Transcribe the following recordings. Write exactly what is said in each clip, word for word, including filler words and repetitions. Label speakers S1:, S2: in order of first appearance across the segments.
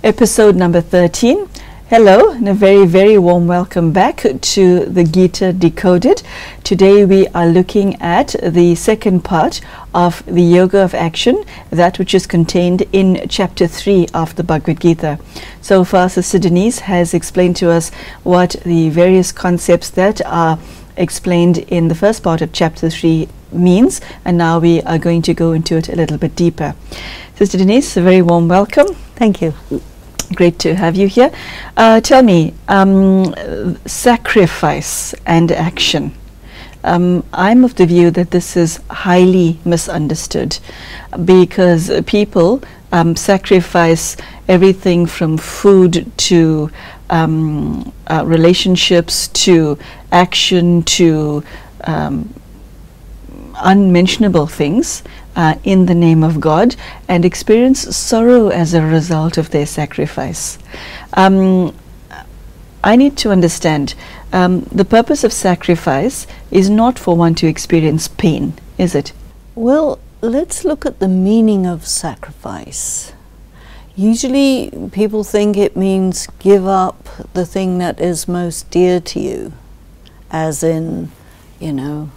S1: episode number thirteen. Hello and a very, very warm welcome back to the Gita Decoded. Today we are looking at the second part of the Yoga of Action, that which is contained in chapter three of the Bhagavad Gita. So far, Sister Denise has explained to us what the various concepts that are explained in the first part of chapter three means, and now we are going to go into it a little bit deeper. Sister Denise, a very warm welcome.
S2: Thank you.
S1: Great to have you here. Uh, tell me, um, sacrifice and action. Um, I'm of the view that this is highly misunderstood, because people um, sacrifice everything from food to um, uh, relationships to action to um, unmentionable things uh, in the name of God, and experience sorrow as a result of their sacrifice. Um, I need to understand, um, the purpose of sacrifice is not for one to experience pain, is it?
S2: Well, let's look at the meaning of sacrifice. Usually people think it means give up the thing that is most dear to you, as in, you know,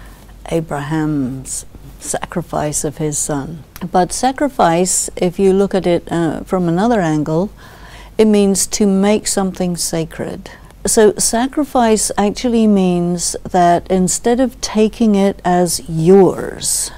S2: Abraham's sacrifice of his son. But sacrifice, if you look at it uh, from another angle, it means to make something sacred. So sacrifice actually means that instead of taking it as yours,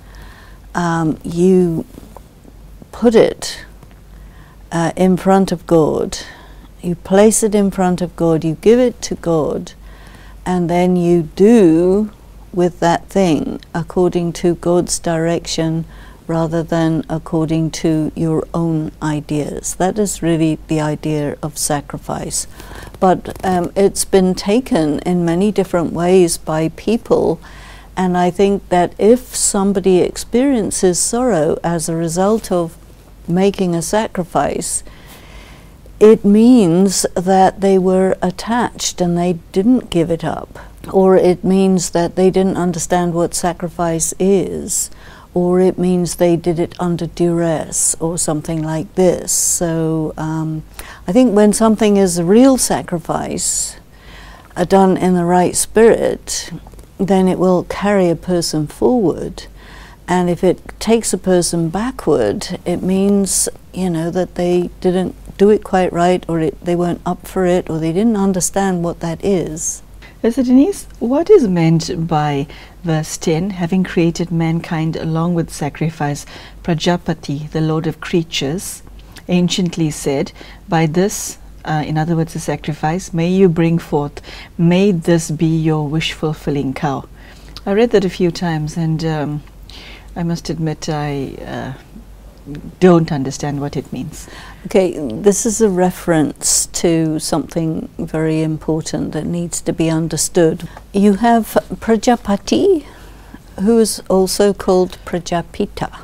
S2: um, you put it uh, in front of God. You place it in front of God, you give it to God, and then you do with that thing according to God's direction rather than according to your own ideas. That is really the idea of sacrifice. But um, it's been taken in many different ways by people, and I think that if somebody experiences sorrow as a result of making a sacrifice, it means that they were attached and they didn't give it up. Or it means that they didn't understand what sacrifice is, or it means they did it under duress, or something like this. So um, I think when something is a real sacrifice, uh, done in the right spirit, then it will carry a person forward. And if it takes a person backward, it means, you know, that they didn't do it quite right, or it, they weren't up for it, or they didn't understand what that is.
S1: Sister Denise, what is meant by verse ten, having created mankind along with sacrifice, Prajapati, the Lord of creatures, anciently said, by this, uh, in other words the sacrifice, may you bring forth, may this be your wish-fulfilling cow. I read that a few times, and um, I must admit I uh, don't understand what it means.
S2: Okay, this is a reference to something very important that needs to be understood. You have Prajapati, who is also called Prajapita.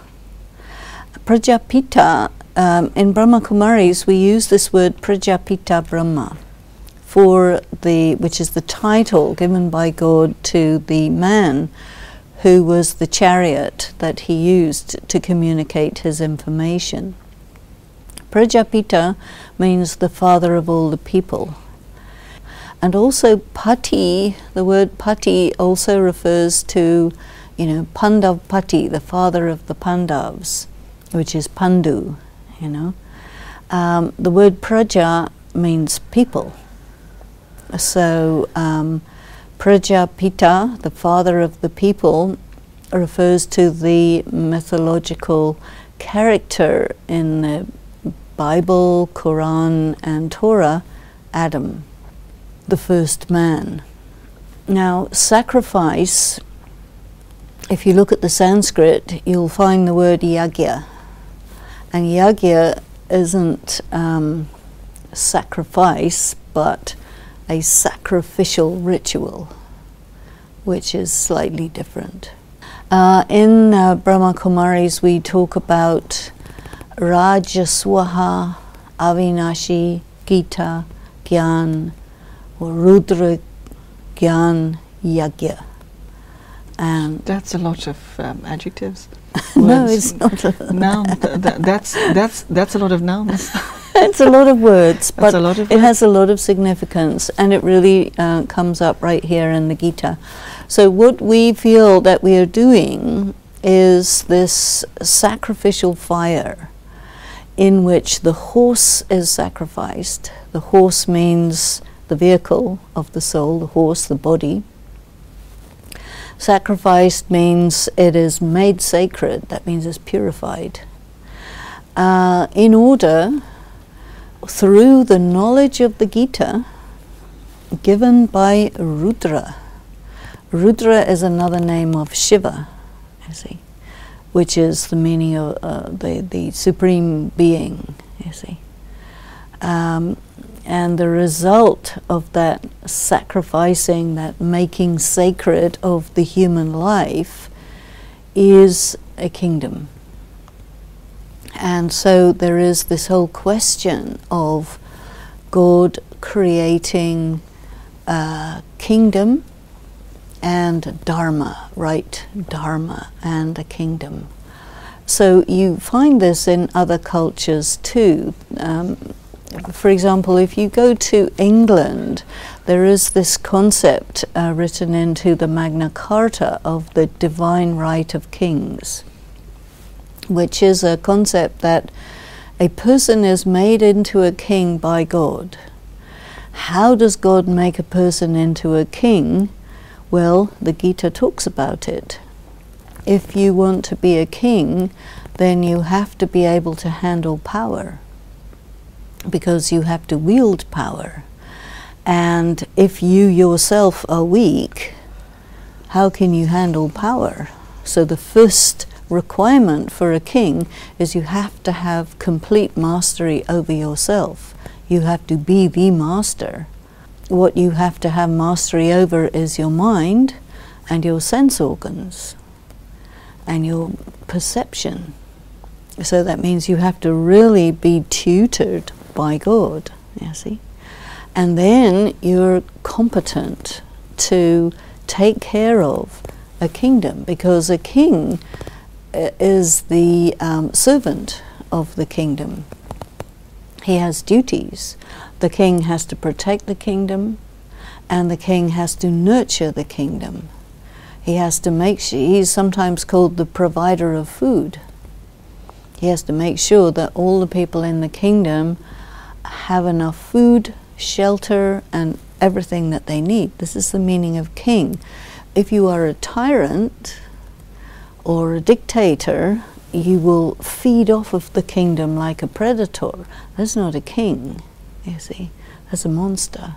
S2: Prajapita, um, in Brahma Kumaris we use this word Prajapita Brahma, for the, which is the title given by God to the man who was the chariot that he used to communicate his information. Prajapita means the father of all the people. And also Pati, the word Pati also refers to, you know, Pandav Pati, the father of the Pandavs, which is Pandu, you know. Um, the word Praja means people. So um, Prajapita, the father of the people, refers to the mythological character in the Bible, Quran, and Torah, Adam, the first man. Now, sacrifice, if you look at the Sanskrit, you'll find the word yagya. And yagya isn't um, sacrifice, but a sacrificial ritual, which is slightly different. Uh, in uh, Brahma Kumaris, we talk about Rajaswaha, Avinashi, Gita, Gyan, or Rudra, Gyan, Yagya. And
S1: that's a lot of um, adjectives.
S2: No, it's not. A
S1: Noun. Th th that's that's that's a lot of nouns.
S2: It's a lot of words, but
S1: a lot of
S2: it
S1: words.
S2: has a lot of significance, and it really uh, comes up right here in the Gita. So what we feel that we are doing is this sacrificial fire in which the horse is sacrificed. The horse means the vehicle of the soul, the horse, the body. Sacrificed means it is made sacred, that means it's purified. Uh, in order, through the knowledge of the Gita, given by Rudra. Rudra is another name of Shiva, you see, which is the meaning of uh, the, the supreme being, you see. Um, and the result of that sacrificing, that making sacred of the human life is a kingdom. And so there is this whole question of God creating a kingdom and dharma, right? Dharma and a kingdom. So you find this in other cultures too. Um, for example, if you go to England, there is this concept uh, written into the Magna Carta of the divine right of kings, which is a concept that a person is made into a king by God. How does God make a person into a king? Well, the Gita talks about it. If you want to be a king, then you have to be able to handle power, because you have to wield power. And if you yourself are weak, how can you handle power? So the first requirement for a king is you have to have complete mastery over yourself. You have to be the master. What you have to have mastery over is your mind and your sense organs and your perception. So that means you have to really be tutored by God, you see. And then you're competent to take care of a kingdom, because a king is the um, servant of the kingdom. He has duties. The king has to protect the kingdom, and the king has to nurture the kingdom. He has to make sure, he's sometimes called the provider of food. He has to make sure that all the people in the kingdom have enough food, shelter, and everything that they need. This is the meaning of king. If you are a tyrant or a dictator, you will feed off of the kingdom like a predator. That's not a king, you see. That's a monster.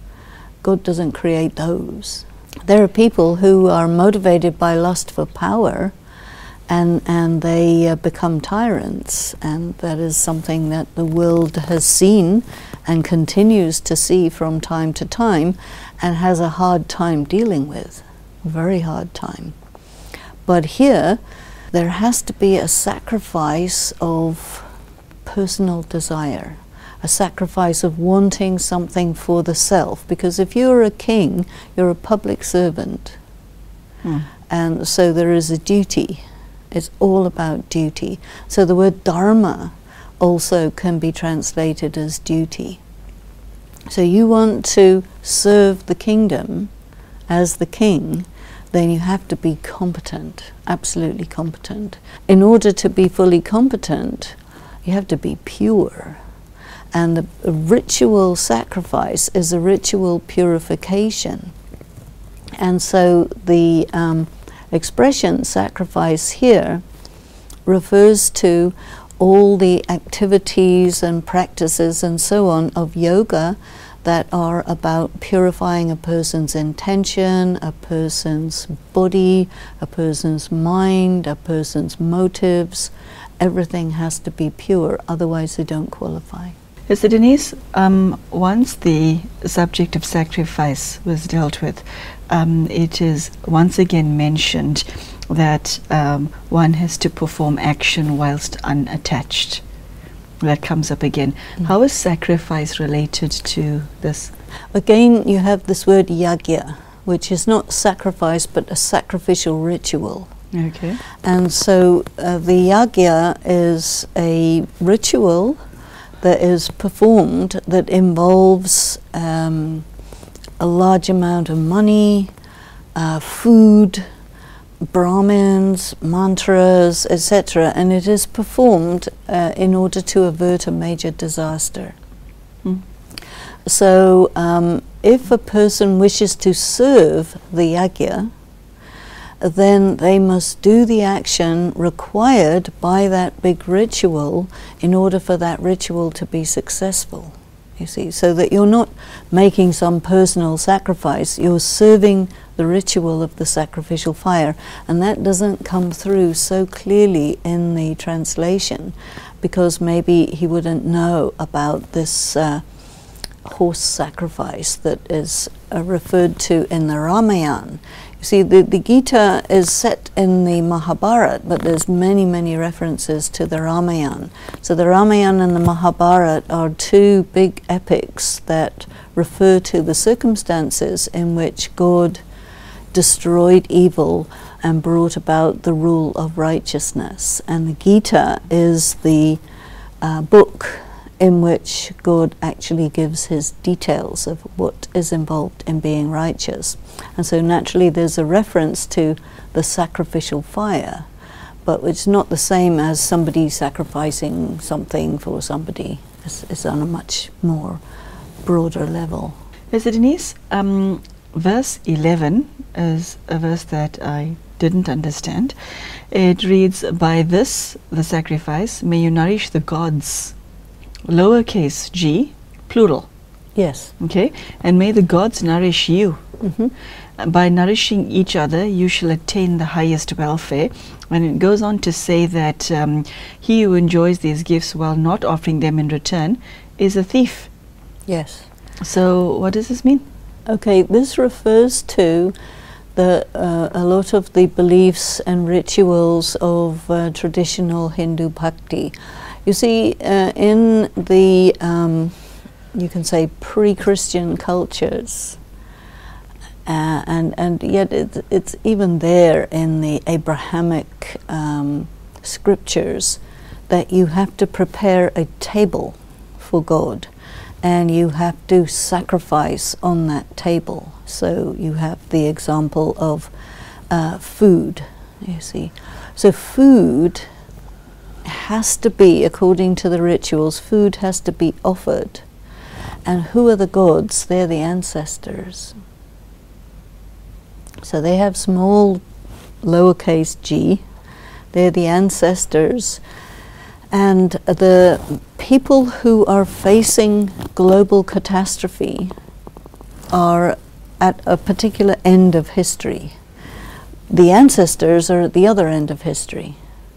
S2: God doesn't create those. There are people who are motivated by lust for power, and, and they uh, become tyrants, and that is something that the world has seen and continues to see from time to time, and has a hard time dealing with, a very hard time. But here, there has to be a sacrifice of personal desire, a sacrifice of wanting something for the self, because if you're a king, you're a public servant. Mm. And so there is a duty. It's all about duty. So the word dharma also can be translated as duty. So you want to serve the kingdom as the king, then you have to be competent, absolutely competent. In order to be fully competent, you have to be pure. And the ritual sacrifice is a ritual purification. And so the um, expression sacrifice here refers to all the activities and practices and so on of yoga that are about purifying a person's intention, a person's body, a person's mind, a person's motives. Everything has to be pure, otherwise they don't qualify.
S1: Yes, so Denise, um, once the subject of sacrifice was dealt with, um, it is once again mentioned that um, one has to perform action whilst unattached. That comes up again. Mm. How is sacrifice related to this?
S2: Again, you have this word yagya, which is not sacrifice, but a sacrificial ritual.
S1: Okay.
S2: And so uh, the yagya is a ritual that is performed that involves um, a large amount of money, uh, food, Brahmins, mantras, et cetera, and it is performed uh, in order to avert a major disaster.
S1: Mm.
S2: So, um, if a person wishes to serve the yajna, then they must do the action required by that big ritual in order for that ritual to be successful. You see, so that you're not making some personal sacrifice, you're serving the ritual of the sacrificial fire, and that doesn't come through so clearly in the translation because maybe he wouldn't know about this uh, horse sacrifice that is uh, referred to in the Ramayana. You see, the, the Gita is set in the Mahabharata, but there's many, many references to the Ramayana. So the Ramayana and the Mahabharata are two big epics that refer to the circumstances in which God destroyed evil and brought about the rule of righteousness. And the Gita is the uh, book in which God actually gives his details of what is involved in being righteous. And so naturally there's a reference to the sacrificial fire, but it's not the same as somebody sacrificing something for somebody. It's, it's on a much more broader level.
S1: Mister Denise, um, verse eleven is a verse that I didn't understand. It reads, "By this, the sacrifice, may you nourish the gods." Lowercase g, plural.
S2: Yes.
S1: Okay, and may the gods nourish you.
S2: Mm-hmm.
S1: Uh, By nourishing each other, you shall attain the highest welfare. And it goes on to say that um, he who enjoys these gifts while not offering them in return is a thief.
S2: Yes.
S1: So what does this mean?
S2: Okay, this refers to the uh, a lot of the beliefs and rituals of uh, traditional Hindu bhakti. You see, uh, in the, um, you can say, pre-Christian cultures, uh, and, and yet it, it's even there in the Abrahamic um, scriptures, that you have to prepare a table for God, and you have to sacrifice on that table. So you have the example of uh, food, you see. So food has to be, according to the rituals, food has to be offered. And who are the gods? They're the ancestors. So they have small lowercase g. They're the ancestors. And the people who are facing global catastrophe are at a particular end of history. The ancestors are at the other end of history.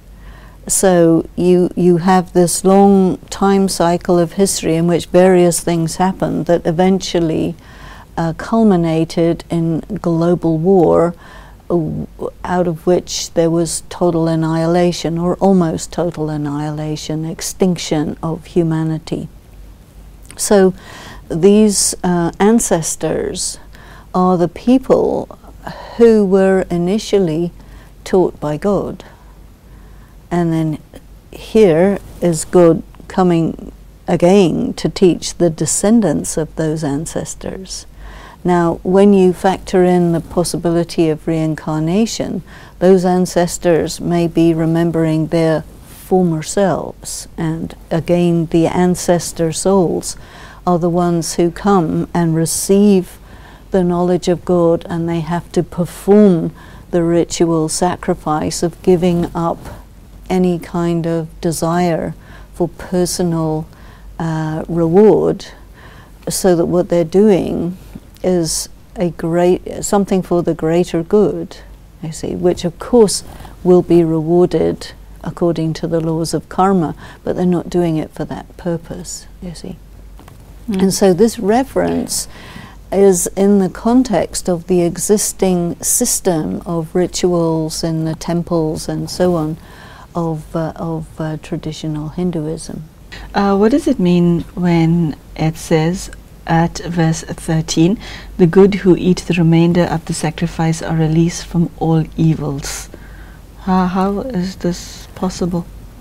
S2: So you you have this long time cycle of history in which various things happened that eventually uh, culminated in global war, uh, out of which there was total annihilation, or almost total annihilation, extinction of humanity. So these uh, ancestors are the people who were initially taught by God. And then here is God coming again to teach the descendants of those ancestors. Now, when you factor in the possibility of reincarnation, those ancestors may be remembering their former selves, and again the ancestor souls are the ones who come and receive the knowledge of God, and they have to perform the ritual sacrifice of giving up any kind of desire for personal uh, reward, so that what they're doing is a great something for the greater good, you see, which of course will be rewarded according to the laws of karma, but they're not doing it for that purpose, you see. Mm. And so this reference is in the context of the existing system of rituals in the temples and so on of, uh, of uh, traditional Hinduism.
S1: Uh, what does it mean when it says at verse thirteen, the good who eat the remainder of the sacrifice are released from all evils? Uh, how is this possible?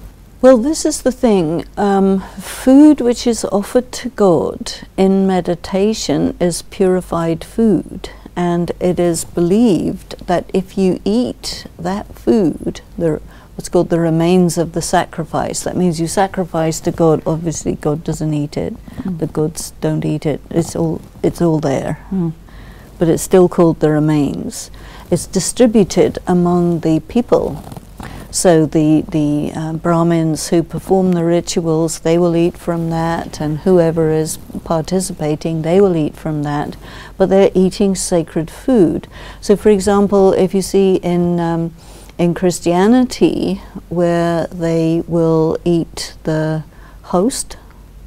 S2: Well, this is the thing. Um, food which is offered to God in meditation is purified food, and it is believed that if you eat that food, the, what's called the remains of the sacrifice, that means you sacrifice to God. Obviously, God doesn't eat it. Mm. The gods don't eat it. It's all, it's all there. Mm. But it's still called the remains. It's distributed among the people. So the, the uh, Brahmins who perform the rituals, they will eat from that, and whoever is participating, they will eat from that. But they're eating sacred food. So for example, if you see in, um, in Christianity, where they will eat the host,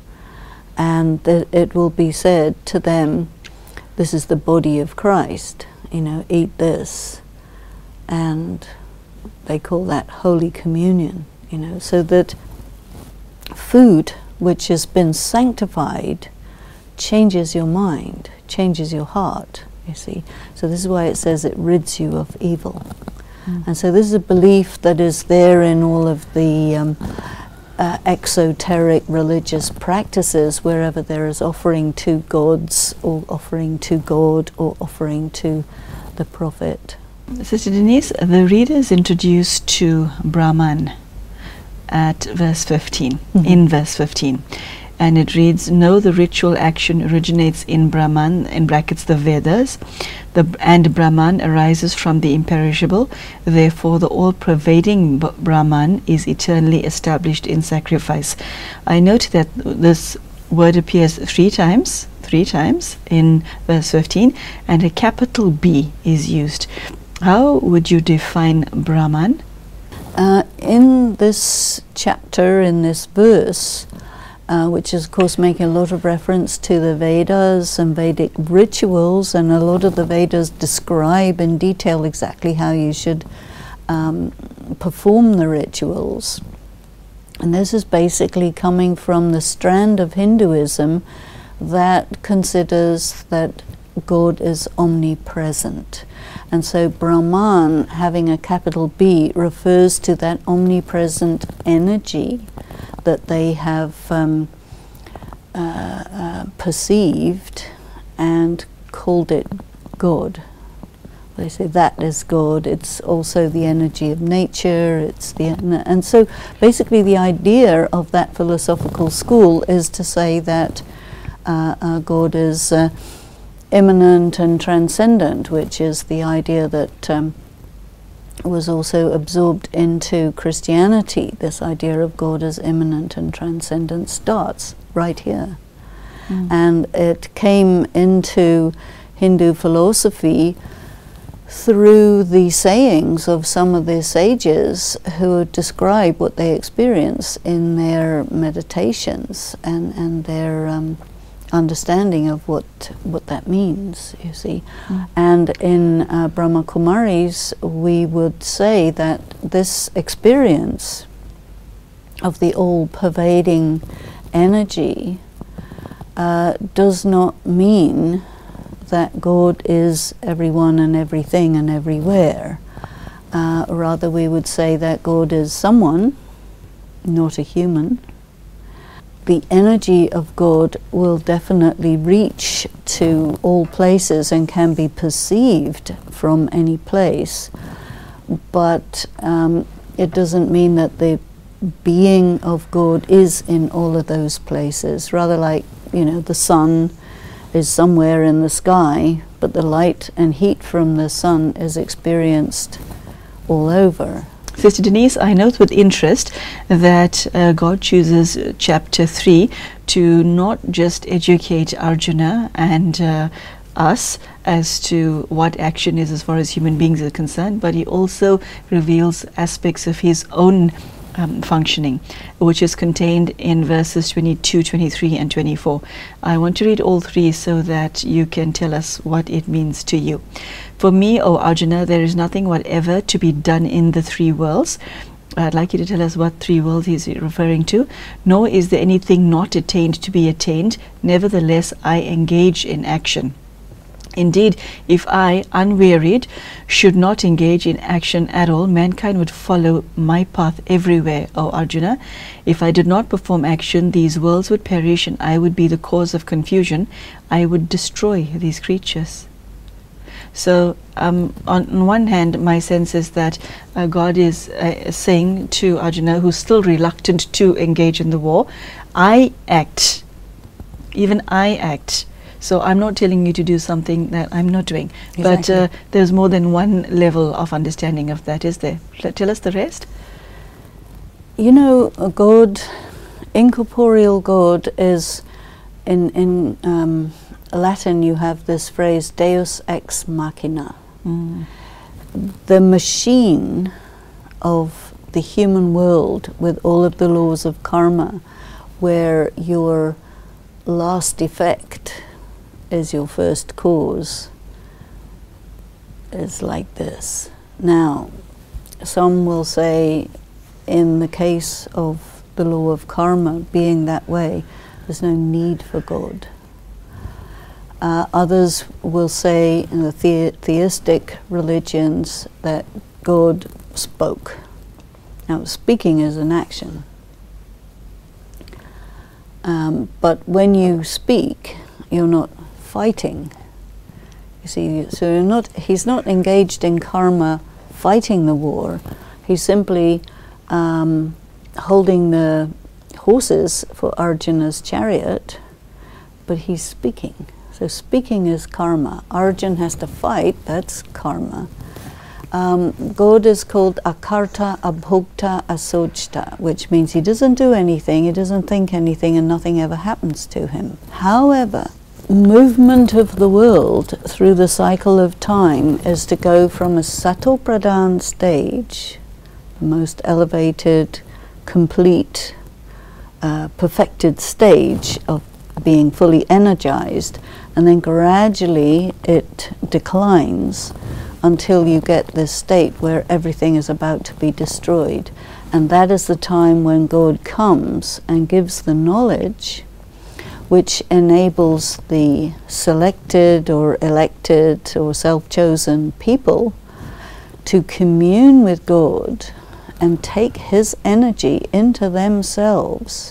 S2: and th it will be said to them, this is the body of Christ, you know, eat this. And they call that Holy Communion, you know, so that food which has been sanctified changes your mind, changes your heart, you see. So this is why it says it rids you of evil. Mm. And so this is a belief that is there in all of the um, uh, exoteric religious practices, wherever there is offering to gods, or offering to God, or offering to the prophet.
S1: Sister Denise, the reader is introduced to Brahman at verse fifteen, mm-hmm. in verse fifteen. And it reads, no, the ritual action originates in Brahman, in brackets the Vedas, the, and Brahman arises from the imperishable. Therefore, the all-pervading Brahman is eternally established in sacrifice. I note that this word appears three times, three times in verse fifteen, and a capital B is used. How would you define Brahman?
S2: Uh, in this chapter, in this verse, uh, which is of course making a lot of reference to the Vedas and Vedic rituals, and a lot of the Vedas describe in detail exactly how you should um, perform the rituals. And this is basically coming from the strand of Hinduism that considers that God is omnipresent. And so Brahman, having a capital B, refers to that omnipresent energy that they have um, uh, uh, perceived and called it God. They say that is God. It's also the energy of nature. It's the and so basically the idea of that philosophical school is to say that uh, uh, God is uh, immanent and transcendent, which is the idea that um, was also absorbed into Christianity. This idea of God as immanent and transcendent starts right here. Mm. And it came into Hindu philosophy through the sayings of some of the sages who describe what they experience in their meditations and, and their um, understanding of what what that means, you see. Mm. And in uh, Brahma Kumaris, we would say that this experience of the all-pervading energy uh, does not mean that God is everyone and everything and everywhere. Uh, rather, we would say that God is someone, not a human. The energy of God will definitely reach to all places and can be perceived from any place, but um, it doesn't mean that the being of God is in all of those places. Rather, like, you know, the sun is somewhere in the sky, but the light and heat from the sun is experienced all over.
S1: Sister Denise, I note with interest that uh, God chooses uh, chapter three to not just educate Arjuna and uh, us as to what action is as far as human beings are concerned, but he also reveals aspects of his own um, functioning, which is contained in verses twenty-two, twenty-three and twenty-four. I want to read all three so that you can tell us what it means to you. For me, O Arjuna, there is nothing whatever to be done in the three worlds. I'd like you to tell us what three worlds he's referring to. Nor is there anything not attained to be attained. Nevertheless, I engage in action. Indeed, if I, unwearied, should not engage in action at all, mankind would follow my path everywhere, O Arjuna. If I did not perform action, these worlds would perish and I would be the cause of confusion. I would destroy these creatures. So, um, on, on one hand, my sense is that uh, God is uh, saying to Arjuna, who's still reluctant to engage in the war, I act, even I act. So I'm not telling you to do something that I'm not doing.
S2: Exactly.
S1: But uh, there's more than one level of understanding of that, is there? L- tell us the rest.
S2: You know, a God, incorporeal God is, in, in um, Latin you have this phrase, Deus ex machina.
S1: Mm.
S2: The machine of the human world with all of the laws of karma, where your last effect is your first cause, is like this. Now, some will say, in the case of the law of karma being that way, there's no need for God. Uh, others will say in the, the theistic religions that God spoke. Now, speaking is an action. Um, but when you speak, you're not fighting. You see, so you're not, he's not engaged in karma fighting the war. He's simply um, holding the horses for Arjuna's chariot, but he's speaking. So speaking is karma. Arjuna has to fight, that's karma. Um, God is called akarta, abhokta, asojta, which means he doesn't do anything, he doesn't think anything, and nothing ever happens to him. However, movement of the world through the cycle of time is to go from a sato pradhan stage, the most elevated, complete, uh, perfected stage of being fully energized, and then gradually it declines until you get this state where everything is about to be destroyed. And that is the time when God comes and gives the knowledge which enables the selected or elected or self-chosen people to commune with God and take his energy into themselves,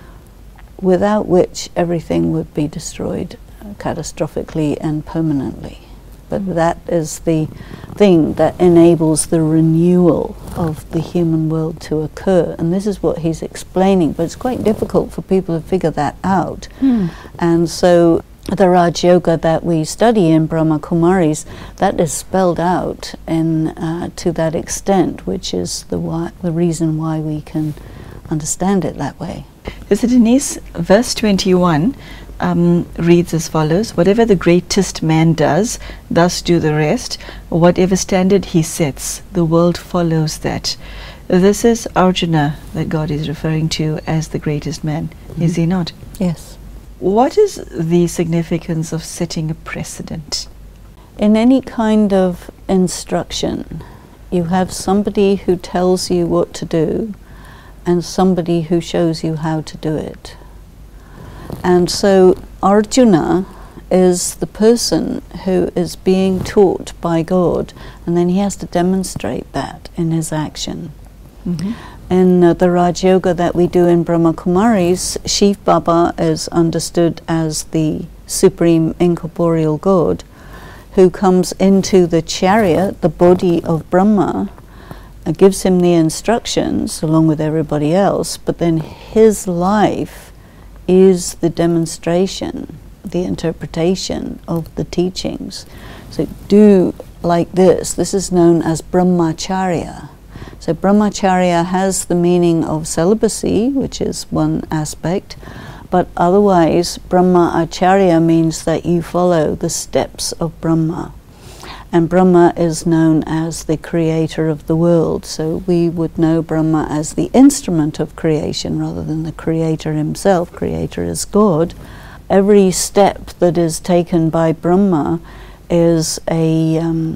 S2: without which everything would be destroyed catastrophically and permanently. But that is the thing that enables the renewal of the human world to occur. And this is what he's explaining, but it's quite difficult for people to figure that out. Mm. And so the Raj Yoga that we study in Brahma Kumaris, that is spelled out in, uh, to that extent, which is the, why, the reason why we can understand it that way.
S1: Sister Denise, verse twenty-one um, reads as follows: whatever the greatest man does, thus do the rest. Whatever standard he sets, the world follows that. This is Arjuna that God is referring to as the greatest man, mm-hmm. is he not?
S2: Yes.
S1: What is the significance of setting a precedent?
S2: In any kind of instruction, you have somebody who tells you what to do and somebody who shows you how to do it. And so Arjuna is the person who is being taught by God, and then he has to demonstrate that in his action. Mm-hmm. In uh, the Raj Yoga that we do in Brahma Kumaris, Shiv Baba is understood as the supreme incorporeal God who comes into the chariot, the body of Brahma, uh, gives him the instructions along with everybody else, but then his life is the demonstration, the interpretation of the teachings. So do like this. This is known as Brahmacharya. So Brahmacharya has the meaning of celibacy, which is one aspect, but otherwise Brahmacharya means that you follow the steps of Brahma. And Brahma is known as the creator of the world, so we would know Brahma as the instrument of creation rather than the creator himself. Creator is God. Every step that is taken by Brahma is a um,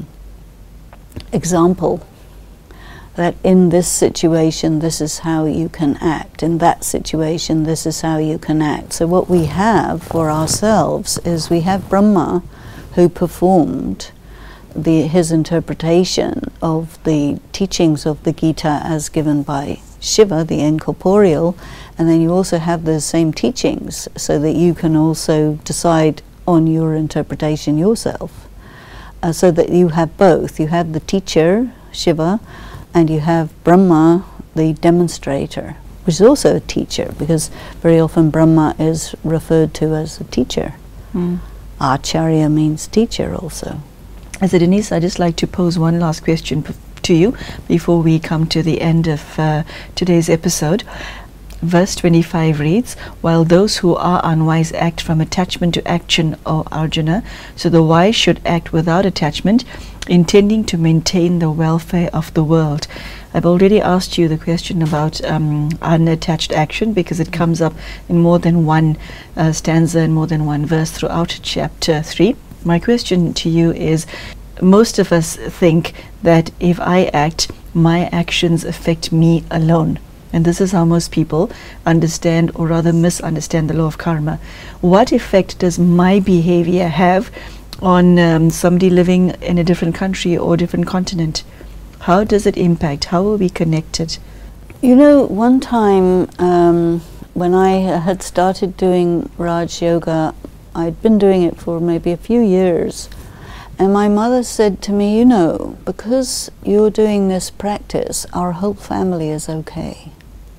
S2: example that in this situation this is how you can act, in that situation this is how you can act. So what we have for ourselves is we have Brahma, who performed the, his interpretation of the teachings of the Gita as given by Shiva, the incorporeal, and then you also have the same teachings so that you can also decide on your interpretation yourself. Uh, so that you have both. You have the teacher, Shiva, and you have Brahma, the demonstrator, which is also a teacher, because very often Brahma is referred to as a teacher. Mm. Acharya means teacher also.
S1: As a Denise, I'd just like to pose one last question to you before we come to the end of uh, today's episode. Verse twenty-five reads, while those who are unwise act from attachment to action, O Arjuna, so the wise should act without attachment, intending to maintain the welfare of the world. I've already asked you the question about um, unattached action, because it comes up in more than one uh, stanza and more than one verse throughout chapter three. My question to you is, most of us think that if I act, my actions affect me alone. And this is how most people understand, or rather misunderstand, the law of karma. What effect does my behavior have on um, somebody living in a different country or different continent? How does it impact? How are we connected?
S2: You know, one time um, when I had started doing Raj Yoga, I'd been doing it for maybe a few years, and my mother said to me, you know, because you're doing this practice, our whole family is okay.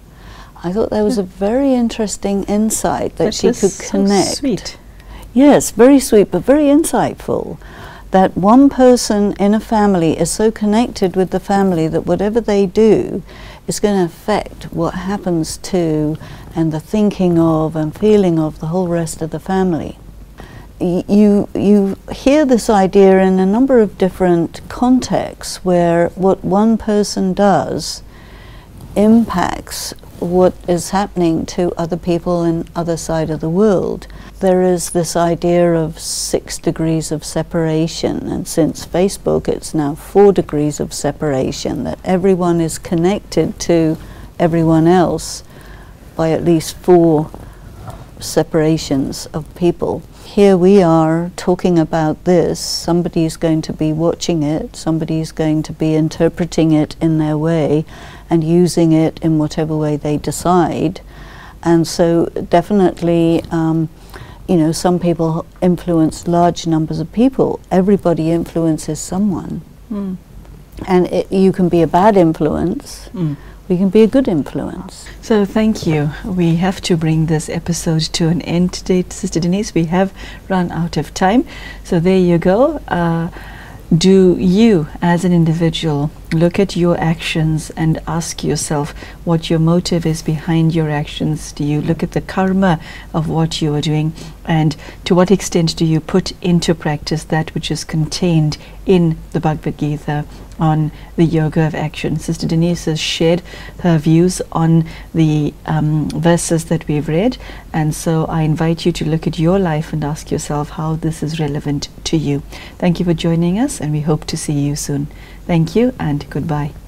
S2: I thought that was a very interesting insight that, that she could connect.
S1: So sweet.
S2: Yes, very sweet, but very insightful. That one person in a family is so connected with the family that whatever they do is going to affect what happens to and the thinking of and feeling of the whole rest of the family. Y you, you hear this idea in a number of different contexts where what one person does impacts what is happening to other people in other side of the world. There is this idea of six degrees of separation, and since Facebook it's now four degrees of separation, that everyone is connected to everyone else by at least four separations of people. Here we are talking about this, somebody's going to be watching it, somebody's going to be interpreting it in their way and using it in whatever way they decide. And so definitely, um, you know, some people influence large numbers of people. Everybody influences someone. Mm. And it, you can be a bad influence, mm. we can be a good influence.
S1: So thank you. We have to bring this episode to an end today, Sister Denise. We have run out of time. So there you go. Uh, do you, as an individual, look at your actions and ask yourself what your motive is behind your actions? Do you look at the karma of what you are doing, and to what extent do you put into practice that which is contained in the Bhagavad Gita on the yoga of action? Sister Denise has shared her views on the um, verses that we've read, and so I invite you to look at your life and ask yourself how this is relevant to you. Thank you for joining us, and we hope to see you soon. Thank you and goodbye.